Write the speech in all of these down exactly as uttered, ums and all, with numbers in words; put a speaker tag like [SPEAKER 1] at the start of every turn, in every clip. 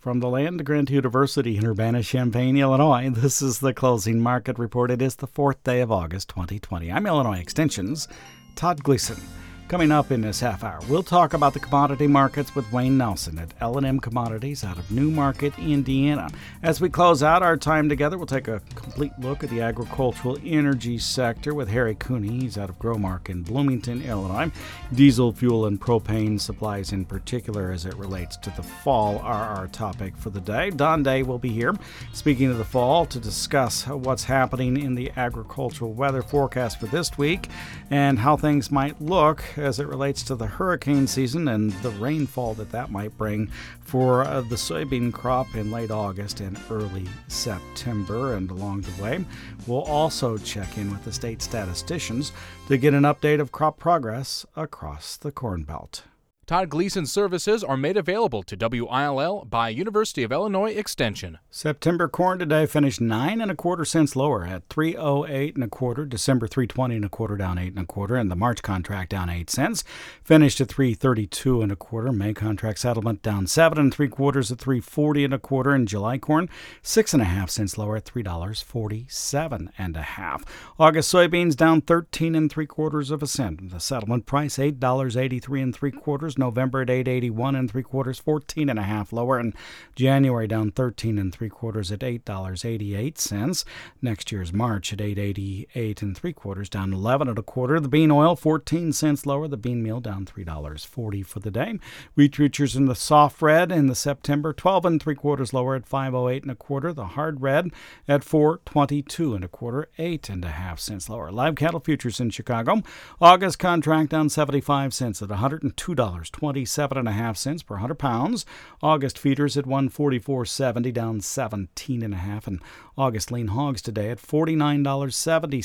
[SPEAKER 1] From the land of Grant University in Urbana-Champaign, Illinois, this is the Closing Market Report. It is the fourth day of August, twenty twenty. I'm Illinois Extension's Todd Gleason. Coming up in this half hour, we'll talk about the commodity markets with Wayne Nelson at L and M Commodities out of Newmarket, Indiana. As we close out our time together, we'll take a complete look at the agricultural energy sector with Harry Cooney. He's out of Growmark in Bloomington, Illinois. Diesel fuel and propane supplies in particular as it relates to the fall are our topic for the day. Don Day will be here, speaking of the fall, to discuss what's happening in the agricultural weather forecast for this week and how things might look as it relates to the hurricane season and the rainfall that that might bring for uh, the soybean crop in late August and early September. And along the way, we'll also check in with the state statisticians to get an update of crop progress across the Corn Belt.
[SPEAKER 2] Todd Gleason services are made available to W I L L by University of Illinois Extension.
[SPEAKER 1] September corn today finished nine and a quarter cents lower at three oh eight and a quarter. December three twenty and a quarter, down eight and a quarter, and the March contract down eight cents, finished at three thirty-two and a quarter. May contract settlement down seven and three quarters at three forty and a quarter, and July corn six and a half cents lower at three dollars forty-seven and a half. August soybeans down thirteen and three quarters of a cent. The settlement price eight dollars eighty-three and three quarters. November at eight eighty-one and three quarters, fourteen and a half lower, and January down thirteen and three quarters at eight dollars eighty-eight cents. Next year's March at eight eighty-eight and three quarters, down eleven and a quarter. The bean oil fourteen cents lower. The bean meal down three dollars forty for the day. Wheat futures in the soft red in the September twelve and three quarters lower at five oh eight and a quarter. The hard red at four twenty-two and a quarter, eight and a half cents lower. Live cattle futures in Chicago. August contract down seventy-five cents at one hundred two dollars twenty-seven and a half cents per one hundred pounds. August feeders at one forty-four seventy, down seventeen and a half, and August lean hogs today at forty-nine dollars seventy,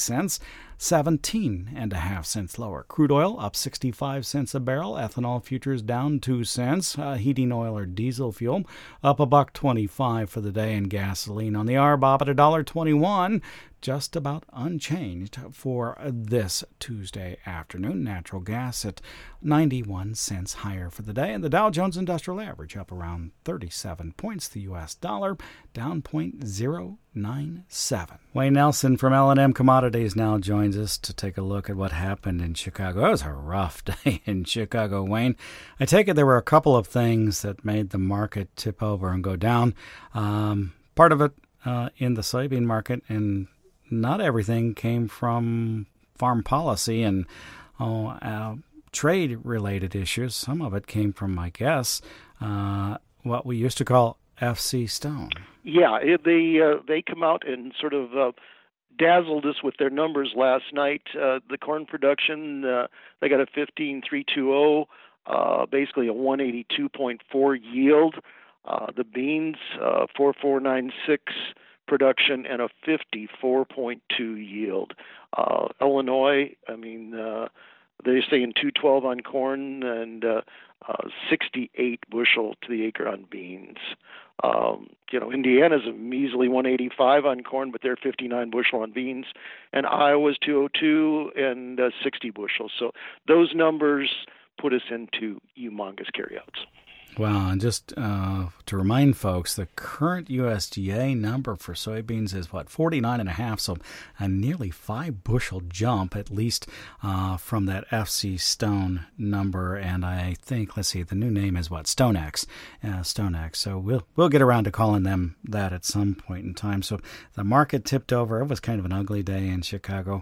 [SPEAKER 1] seventeen and a half cents lower. Crude oil up sixty-five cents a barrel. Ethanol futures down two cents. Uh, heating oil or diesel fuel up a buck twenty-five for the day, and gasoline on the R B O B at one dollar twenty-one. Just about unchanged for this Tuesday afternoon. Natural gas at ninety-one cents higher for the day, and the Dow Jones Industrial Average up around thirty-seven points. The U S dollar down zero point zero nine seven. Wayne Nelson from L and M Commodities now joins us to take a look at what happened in Chicago. It was a rough day in Chicago, Wayne. I take it there were a couple of things that made the market tip over and go down. Um, part of it uh, in the soybean market, and not everything came from farm policy and oh, uh, trade-related issues. Some of it came from, I guess, uh, what we used to call F C Stone.
[SPEAKER 3] Yeah, it, they uh, they come out and sort of uh, dazzled us with their numbers last night. Uh, the corn production, uh, they got a fifteen three twenty, uh, basically a one eighty-two point four yield. Uh, the beans, uh, four four nine six production and a fifty-four point two yield. Uh, Illinois, I mean, uh, they're saying two twelve on corn and uh, uh, sixty-eight bushel to the acre on beans. Um, you know, Indiana's a measly one eighty-five on corn, but they're fifty-nine bushel on beans, and Iowa's two oh two and uh, sixty bushels. So those numbers put us into humongous carryouts.
[SPEAKER 1] Well, and just uh, to remind folks, the current U S D A number for soybeans is, what, forty-nine and a half, so a nearly five bushel jump, at least uh, from that F C Stone number. And I think, let's see, the new name is, what, StoneX. Uh, StoneX. So we'll we'll get around to calling them that at some point in time. So the market tipped over. It was kind of an ugly day in Chicago.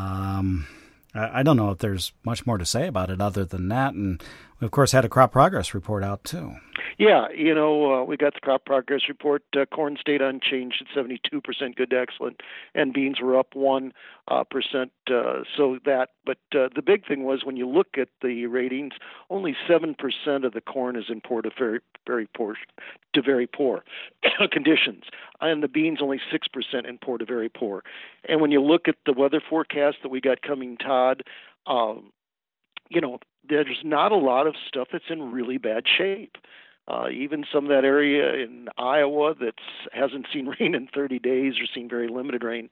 [SPEAKER 1] Um, I, I don't know if there's much more to say about it other than that. And we, of course, had a crop progress report out, too.
[SPEAKER 3] Yeah, you know, uh, we got the crop progress report. Uh, corn stayed unchanged at seventy-two percent good to excellent, and beans were up one uh, percent. Uh, so that, but uh, the big thing was when you look at the ratings, only seven percent of the corn is in poor to very, very poor to very poor conditions, and the beans only six percent in poor to very poor. And when you look at the weather forecast that we got coming, Todd, um, you know, there's not a lot of stuff that's in really bad shape. Uh, even some of that area in Iowa that hasn't seen rain in thirty days or seen very limited rain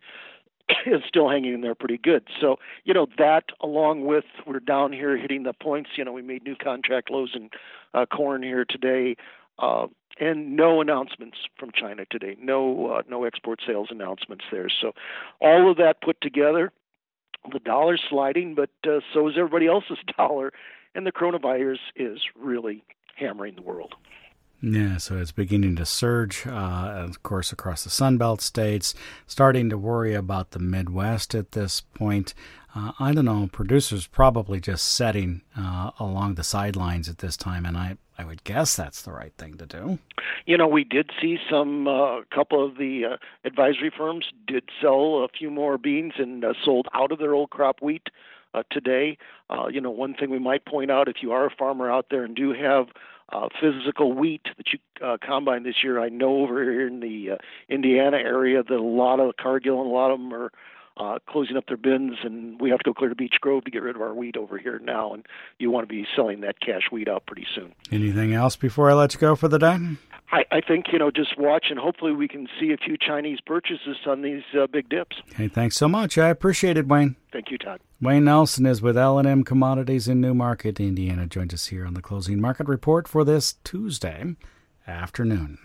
[SPEAKER 3] is still hanging in there pretty good. So, you know, that along with we're down here hitting the points, you know, we made new contract lows in uh, corn here today. Uh, and no announcements from China today. No, uh, no export sales announcements there. So, all of that put together, the dollar's sliding, but uh, so is everybody else's dollar, and the coronavirus is really hammering the world.
[SPEAKER 1] Yeah, so it's beginning to surge, uh, of course, across the Sunbelt states, starting to worry about the Midwest at this point. Uh, I don't know, producers probably just setting uh, along the sidelines at this time, and I, I would guess that's the right thing to do.
[SPEAKER 3] You know, we did see some, a uh, couple of the uh, advisory firms did sell a few more beans and uh, sold out of their old crop wheat uh, today. Uh, you know, one thing we might point out, if you are a farmer out there and do have Uh, physical wheat that you uh, combine this year. I know over here in the uh, Indiana area that a lot of Cargill and a lot of them are uh, closing up their bins, and we have to go clear to Beech Grove to get rid of our wheat over here now, and you want to be selling that cash wheat out pretty soon.
[SPEAKER 1] Anything else before I let you go for the day?
[SPEAKER 3] I, I think, you know, just watch, and hopefully we can see a few Chinese purchases on these uh, big dips.
[SPEAKER 1] Hey, thanks so much. I appreciate it, Wayne.
[SPEAKER 3] Thank you, Todd.
[SPEAKER 1] Wayne Nelson is with L and M Commodities in Newmarket, Indiana. Joins us here on the Closing Market Report for this Tuesday afternoon.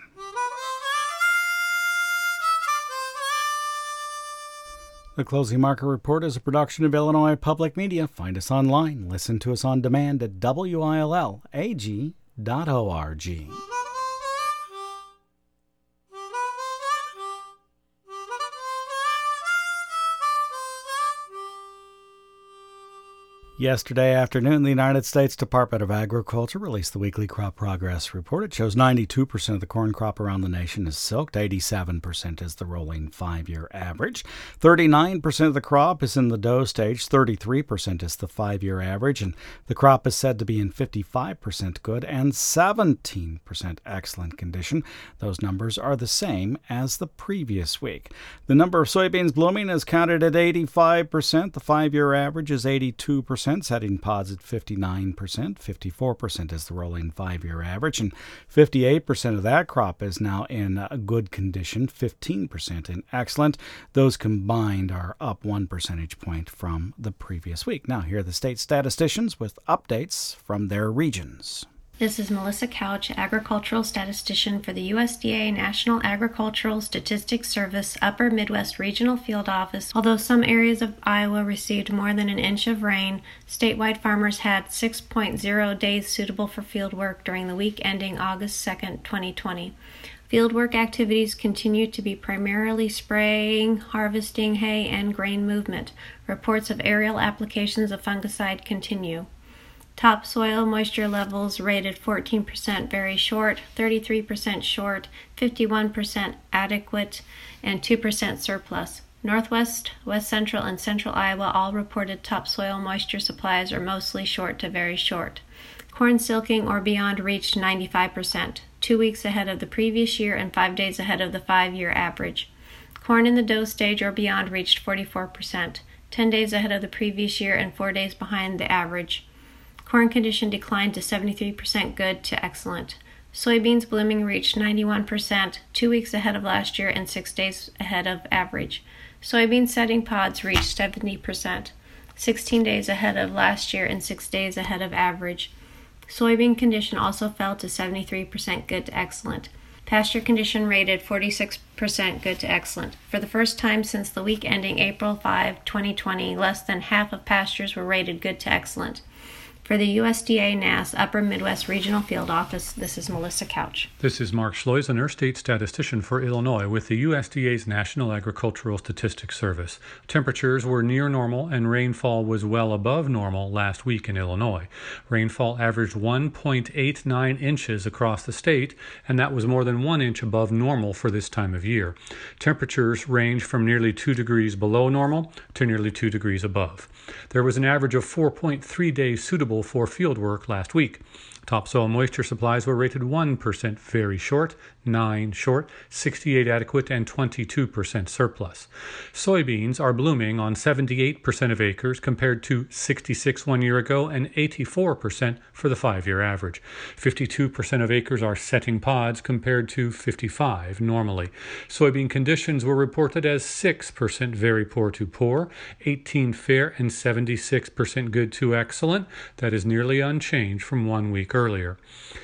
[SPEAKER 1] The Closing Market Report is a production of Illinois Public Media. Find us online. Listen to us on demand at W I L L A G dot org. Yesterday afternoon, the United States Department of Agriculture released the weekly crop progress report. It shows ninety-two percent of the corn crop around the nation is silked, eighty-seven percent is the rolling five-year average, thirty-nine percent of the crop is in the dough stage, thirty-three percent is the five-year average, and the crop is said to be in fifty-five percent good and seventeen percent excellent condition. Those numbers are the same as the previous week. The number of soybeans blooming is counted at eighty-five percent. The five-year average is eighty-two percent. Setting pods at fifty-nine percent, fifty-four percent is the rolling five-year average, and fifty-eight percent of that crop is now in a good condition, fifteen percent in excellent. Those combined are up one percentage point from the previous week. Now, here are the state statisticians with updates from their regions.
[SPEAKER 4] This is Melissa Couch, agricultural statistician for the U S D A National Agricultural Statistics Service Upper Midwest Regional Field Office. Although some areas of Iowa received more than an inch of rain, statewide farmers had six point zero days suitable for field work during the week ending August second, twenty twenty. Fieldwork activities continue to be primarily spraying, harvesting, hay, and grain movement. Reports of aerial applications of fungicide continue. Topsoil moisture levels rated fourteen percent very short, thirty-three percent short, fifty-one percent adequate, and two percent surplus. Northwest, West Central, and Central Iowa all reported topsoil moisture supplies are mostly short to very short. Corn silking or beyond reached ninety-five percent, two weeks ahead of the previous year and five days ahead of the five-year average. Corn in the dough stage or beyond reached forty-four percent, ten days ahead of the previous year and four days behind the average. Corn condition declined to seventy-three percent good to excellent. Soybeans blooming reached ninety-one percent, two weeks ahead of last year and six days ahead of average. Soybean setting pods reached seventy percent, sixteen days ahead of last year and six days ahead of average. Soybean condition also fell to seventy-three percent good to excellent. Pasture condition rated forty-six percent good to excellent. For the first time since the week ending April fifth, twenty twenty, less than half of pastures were rated good to excellent. For the U S D A N A S Upper Midwest Regional Field Office, this is Melissa Couch.
[SPEAKER 5] This is Mark Schleusener, state statistician for Illinois with the U S D A's National Agricultural Statistics Service. Temperatures were near normal and rainfall was well above normal last week in Illinois. Rainfall averaged one point eight nine inches across the state, and that was more than one inch above normal for this time of year. Temperatures range from nearly two degrees below normal to nearly two degrees above. There was an average of four point three days suitable for field work last week. Topsoil moisture supplies were rated one percent very short, nine short, sixty-eight adequate, and twenty-two percent surplus. Soybeans are blooming on seventy-eight percent of acres compared to sixty-six one year ago and eighty-four percent for the five-year average. fifty-two percent of acres are setting pods compared to fifty-five normally. Soybean conditions were reported as six percent very poor to poor, eighteen fair, and seventy-six percent good to excellent. That is nearly unchanged from one week earlier.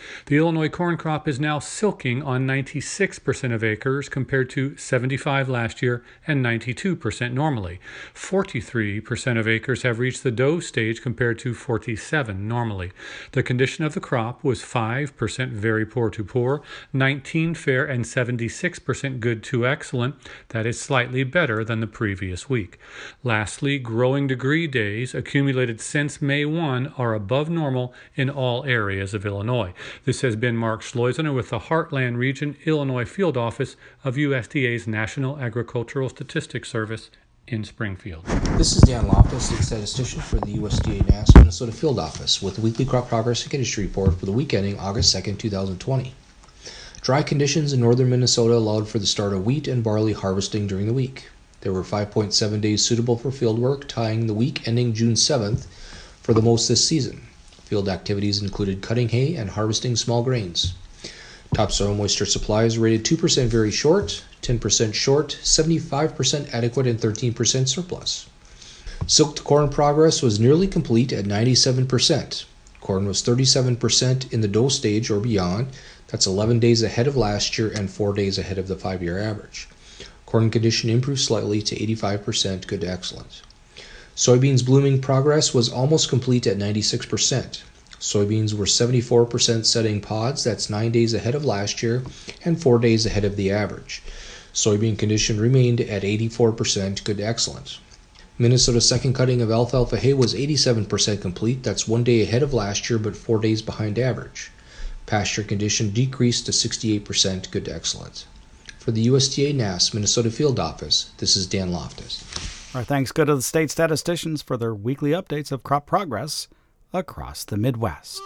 [SPEAKER 5] The Illinois corn crop is now silking on ninety-six percent of acres compared to seventy-five last year and ninety-two percent normally. forty-three percent of acres have reached the dough stage compared to forty-seven normally. The condition of the crop was five percent very poor to poor, nineteen fair, and seventy-six percent good to excellent. That is slightly better than the previous week. Lastly, growing degree days accumulated since May first are above normal in all areas of Illinois. This has been Mark Schleusener with the Heartland Region Illinois Field Office of U S D A's National Agricultural Statistics Service in Springfield.
[SPEAKER 6] This is Dan Loftus, State Statistician for the U S D A N A S Minnesota Field Office with the weekly crop progress and condition report for the week ending August second, twenty twenty. Dry conditions in northern Minnesota allowed for the start of wheat and barley harvesting during the week. There were five point seven days suitable for field work, tying the week ending June seventh for the most this season. Field activities included cutting hay and harvesting small grains. Topsoil moisture supply is rated two percent very short, ten percent short, seventy-five percent adequate, and thirteen percent surplus. Silk to corn progress was nearly complete at ninety-seven percent. Corn was thirty-seven percent in the dough stage or beyond. That's eleven days ahead of last year and four days ahead of the five-year average. Corn condition improved slightly to eighty-five percent good to excellent. Soybeans blooming progress was almost complete at ninety-six percent. Soybeans were seventy-four percent setting pods, that's nine days ahead of last year and four days ahead of the average. Soybean condition remained at eighty-four percent good to excellent. Minnesota's second cutting of alfalfa hay was eighty-seven percent complete, that's one day ahead of last year but four days behind average. Pasture condition decreased to sixty-eight percent good to excellent. For the U S D A N A S Minnesota Field Office, this is Dan Loftus.
[SPEAKER 1] Our thanks go to the state statisticians for their weekly updates of crop progress across the Midwest.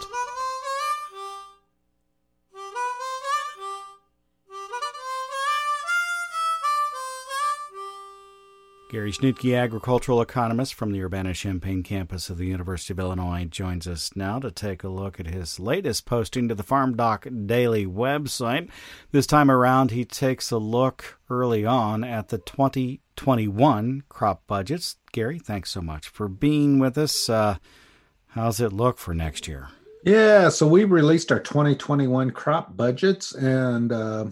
[SPEAKER 1] Gary Schnitke, agricultural economist from the Urbana-Champaign campus of the University of Illinois, joins us now to take a look at his latest posting to the Farm Doc Daily website. This time around, he takes a look early on at the twenty twenty-one crop budgets. Gary, thanks so much for being with us. Uh, how's it look for next year?
[SPEAKER 7] Yeah, so we released our twenty twenty-one crop budgets, and uh,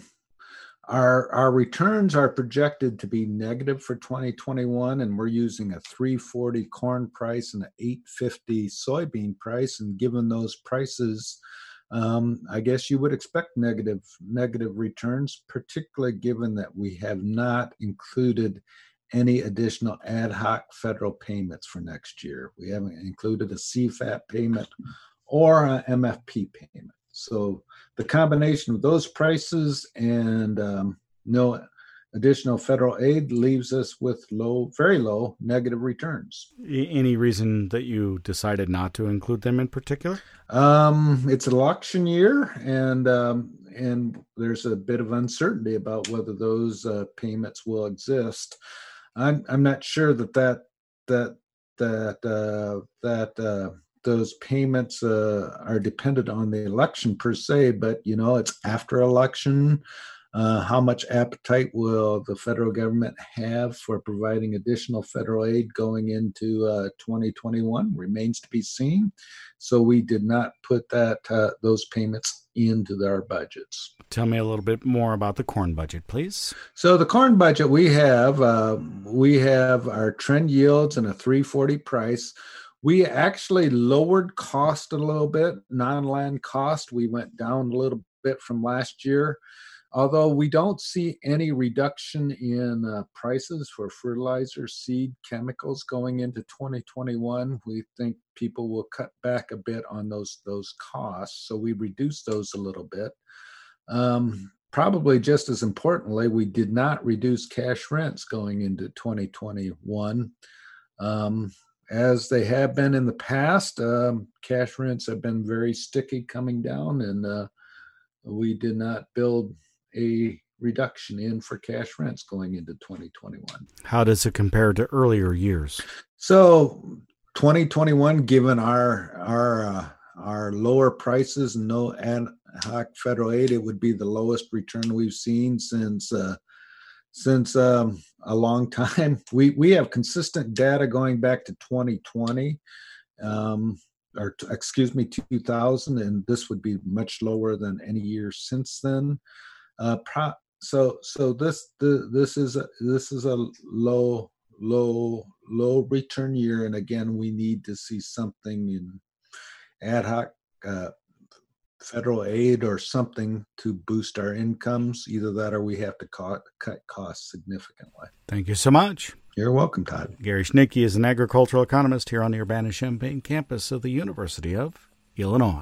[SPEAKER 7] Our our returns are projected to be negative for twenty twenty-one, and we're using a three forty corn price and an eight fifty soybean price. And given those prices, um, I guess you would expect negative negative returns, particularly given that we have not included any additional ad hoc federal payments for next year. We haven't included a C FAP payment or an M F P payment. So the combination of those prices and um, no additional federal aid leaves us with low, very low negative returns.
[SPEAKER 1] Any reason that you decided not to include them in particular?
[SPEAKER 7] Um, it's an election year, and um, and there's a bit of uncertainty about whether those uh, payments will exist. I'm I'm not sure that that that that uh, that. Uh, those payments uh, are dependent on the election per se, but, you know, it's after election. Uh, how much appetite will the federal government have for providing additional federal aid going into uh, twenty twenty-one remains to be seen. So we did not put that uh, those payments into our budgets.
[SPEAKER 1] Tell me a little bit more about the corn budget, please.
[SPEAKER 7] So the corn budget we have, uh, we have our trend yields and a three forty price. We actually lowered cost a little bit, non-land cost. We went down a little bit from last year, although we don't see any reduction in uh, prices for fertilizer, seed, chemicals going into twenty twenty-one. We think people will cut back a bit on those, those costs, so we reduced those a little bit. Um, probably just as importantly, we did not reduce cash rents going into twenty twenty-one. Um, As they have been in the past, um, cash rents have been very sticky coming down, and uh, we did not build a reduction in for cash rents going into twenty twenty-one.
[SPEAKER 1] How does it compare to earlier years?
[SPEAKER 7] So twenty twenty-one, given our our uh, our lower prices and no ad hoc federal aid, it would be the lowest return we've seen since uh, since um, a long time. We we have consistent data going back to twenty twenty. Um, or excuse me, two thousand, and this would be much lower than any year since then. Uh, pro- so so this the, this is a, this is a low low low return year, and again, we need to see something in ad hoc uh, federal aid or something to boost our incomes. Either that, or we have to cut cut costs significantly.
[SPEAKER 1] Thank you so much.
[SPEAKER 7] You're welcome, Todd.
[SPEAKER 1] Gary Schnicke is an agricultural economist here on the Urbana-Champaign campus of the University of Illinois.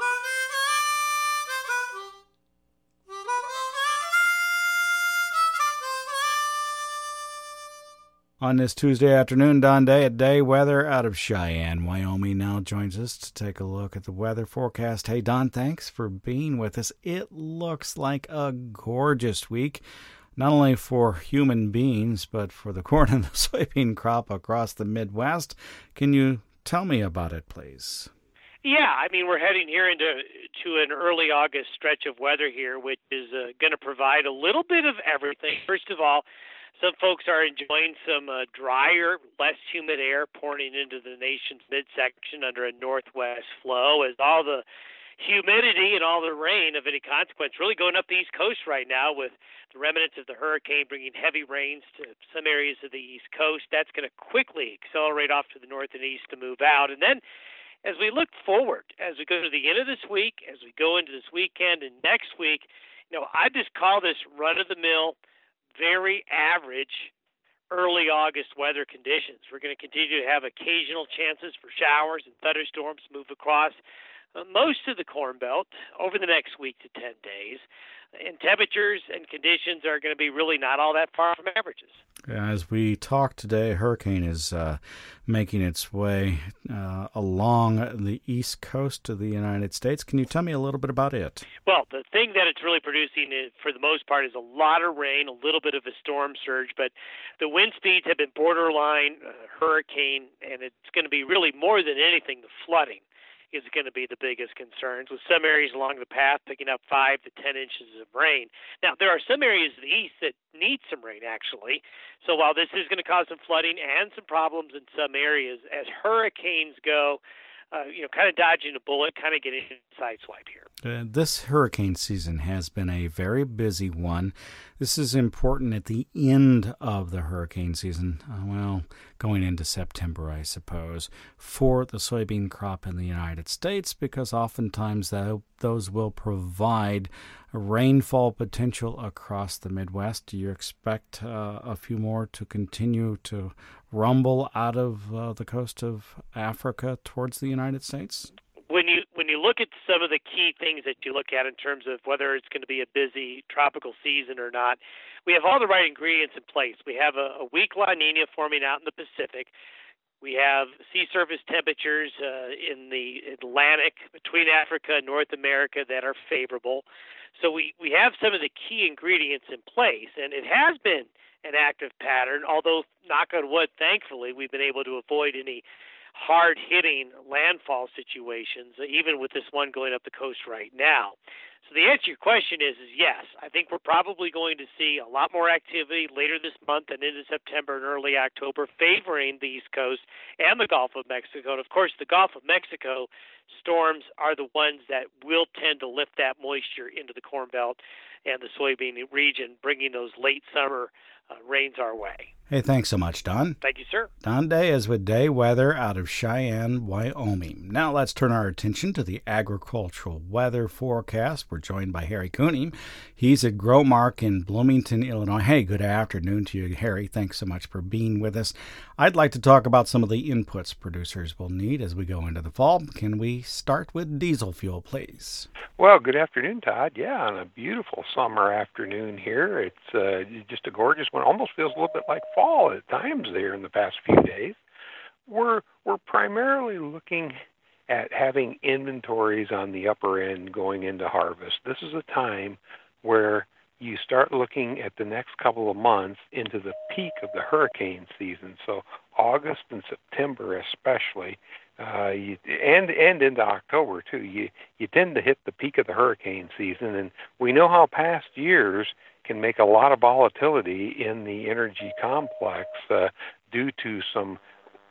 [SPEAKER 1] On this Tuesday afternoon, Don Day at Day Weather out of Cheyenne, Wyoming, now joins us to take a look at the weather forecast. Hey, Don, thanks for being with us. It looks like a gorgeous week, not only for human beings, but for the corn and the soybean crop across the Midwest. Can you tell me about it, please?
[SPEAKER 8] Yeah, I mean, we're heading here into to an early August stretch of weather here, which is uh, going to provide a little bit of everything. First of all, some folks are enjoying some uh, drier, less humid air pouring into the nation's midsection under a northwest flow, as all the humidity and all the rain of any consequence really going up the East Coast right now, with the remnants of the hurricane bringing heavy rains to some areas of the East Coast. That's going to quickly accelerate off to the north and east to move out. And then as we look forward, as we go to the end of this week, as we go into this weekend and next week, you know, I just call this run-of-the-mill, very average early August weather conditions. We're going to continue to have occasional chances for showers and thunderstorms move across uh, most of the Corn Belt over the next week to ten days. And temperatures and conditions are going to be really not all that far from averages.
[SPEAKER 1] As we talk today, a hurricane is uh, making its way uh, along the east coast of the United States. Can you tell me a little bit about it?
[SPEAKER 8] Well, the thing that it's really producing, is, for the most part, is a lot of rain, a little bit of a storm surge, but the wind speeds have been borderline uh, hurricane, and it's going to be really more than anything the flooding is going to be the biggest concerns, with some areas along the path picking up five to ten inches of rain. Now, there are some areas of the east that need some rain, actually. So while this is going to cause some flooding and some problems in some areas, as hurricanes go, uh, you know, kind of dodging a bullet, kind of getting a side swipe here.
[SPEAKER 1] Uh, this hurricane season has been a very busy one. This is important at the end of the hurricane season, uh, well, going into September, I suppose, for the soybean crop in the United States, because oftentimes that, those will provide rainfall potential across the Midwest. Do you expect uh, a few more to continue to rumble out of uh, the coast of Africa towards the United States?
[SPEAKER 8] When you when you look at some of the key things that you look at in terms of whether it's going to be a busy tropical season or not, we have all the right ingredients in place. We have a, a weak La Nina forming out in the Pacific. We have sea surface temperatures uh, in the Atlantic between Africa and North America that are favorable. So we, we have some of the key ingredients in place, and it has been an active pattern, although, knock on wood, thankfully, we've been able to avoid any hard-hitting landfall situations, even with this one going up the coast right now. So the answer to your question is, is yes. I think we're probably going to see a lot more activity later this month and into September and early October favoring the East Coast and the Gulf of Mexico. And, of course, the Gulf of Mexico storms are the ones that will tend to lift that moisture into the Corn Belt and the soybean region, bringing those late summer uh, rains our way.
[SPEAKER 1] Hey, thanks so much, Don.
[SPEAKER 8] Thank you, sir.
[SPEAKER 1] Don Day is with Day Weather out of Cheyenne, Wyoming. Now let's turn our attention to the agricultural weather forecast. We're joined by Harry Cooney. He's at Growmark in Bloomington, Illinois. Hey, good afternoon to you, Harry. Thanks so much for being with us. I'd like to talk about some of the inputs producers will need as we go into the fall. Can we start with diesel fuel, please?
[SPEAKER 9] Well, good afternoon, Todd. Yeah, on a beautiful summer afternoon here. It's uh, just a gorgeous one. Almost feels a little bit like fall at times there in the past few days. We're we're primarily looking at having inventories on the upper end going into harvest. This is a time where you start looking at the next couple of months into the peak of the hurricane season. So August and September especially, uh, you, and and into October too, you, you tend to hit the peak of the hurricane season. And we know how past years can make a lot of volatility in the energy complex uh, due to some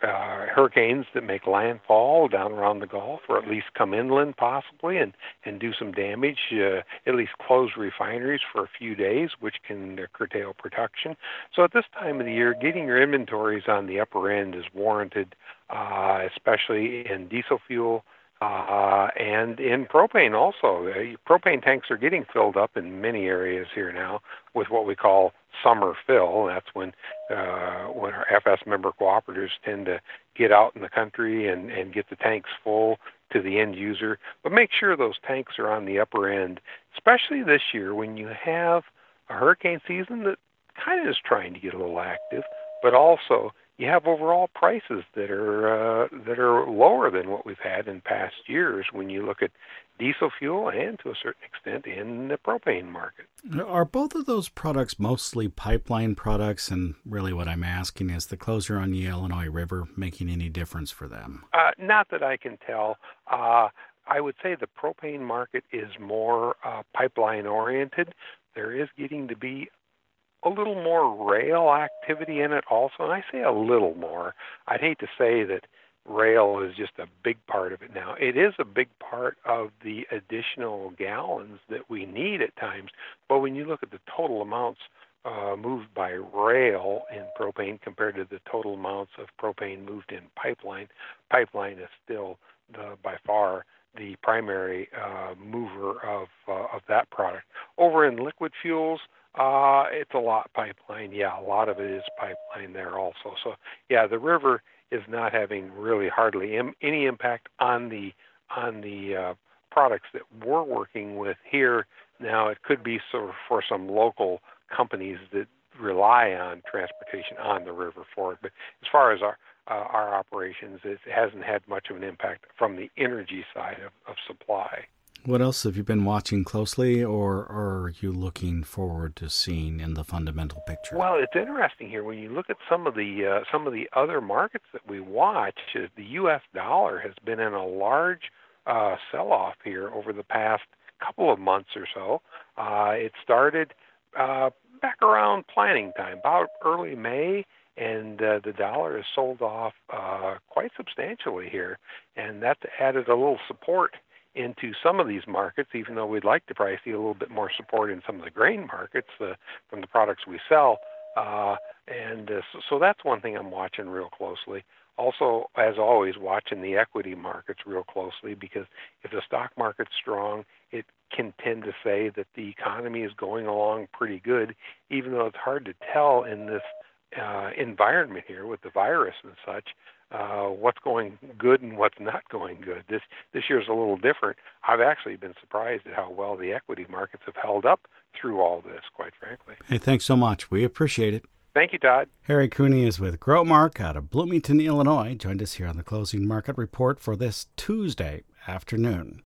[SPEAKER 9] uh, hurricanes that make landfall down around the Gulf, or at least come inland possibly and, and do some damage, uh, at least close refineries for a few days, which can uh, curtail production. So at this time of the year, getting your inventories on the upper end is warranted, uh, especially in diesel fuel, Uh, and in propane also. Uh, propane tanks are getting filled up in many areas here now with what we call summer fill. That's when uh, when our F S member cooperatives tend to get out in the country and, and get the tanks full to the end user. But make sure those tanks are on the upper end, especially this year when you have a hurricane season that kind of is trying to get a little active, but also you have overall prices that are uh, that are lower than what we've had in past years when you look at diesel fuel and, to a certain extent, in the propane market.
[SPEAKER 1] Are both of those products mostly pipeline products? And really what I'm asking is the closure on the Illinois River making any difference for them?
[SPEAKER 9] Uh, not that I can tell. Uh, I would say the propane market is more uh, pipeline-oriented. There is getting to be a little more rail activity in it also, and I say a little more. I'd hate to say that rail is just a big part of it now. It is a big part of the additional gallons that we need at times, but when you look at the total amounts uh, moved by rail in propane compared to the total amounts of propane moved in pipeline, pipeline is still the, by far the primary uh, mover of uh, of that product. Over in liquid fuels, Uh, it's a lot pipeline. Yeah, a lot of it is pipeline there also. So, yeah, the river is not having really hardly im- any impact on the on the uh, products that we're working with here. Now, it could be sort of for some local companies that rely on transportation on the river for it. But as far as our uh, our operations, it hasn't had much of an impact from the energy side of, of supply.
[SPEAKER 1] What else have you been watching closely, or, or are you looking forward to seeing in the fundamental picture?
[SPEAKER 9] Well, it's interesting here when you look at some of the uh, some of the other markets that we watch. Uh, the U S dollar has been in a large uh, sell-off here over the past couple of months or so. Uh, it started uh, back around planning time, about early May, and uh, the dollar has sold off uh, quite substantially here, and that's added a little support into some of these markets, even though we'd like to probably see a little bit more support in some of the grain markets uh, from the products we sell. Uh, and uh, so, so that's one thing I'm watching real closely. Also, as always, watching the equity markets real closely, because if the stock market's strong, it can tend to say that the economy is going along pretty good, even though it's hard to tell in this uh, environment here with the virus and such. Uh, what's going good and what's not going good. This this year's a little different. I've actually been surprised at how well the equity markets have held up through all this, quite frankly.
[SPEAKER 1] Hey, thanks so much. We appreciate it.
[SPEAKER 9] Thank you, Todd.
[SPEAKER 1] Harry Cooney is with Growmark out of Bloomington, Illinois. Joined us here on the Closing Market Report for this Tuesday afternoon.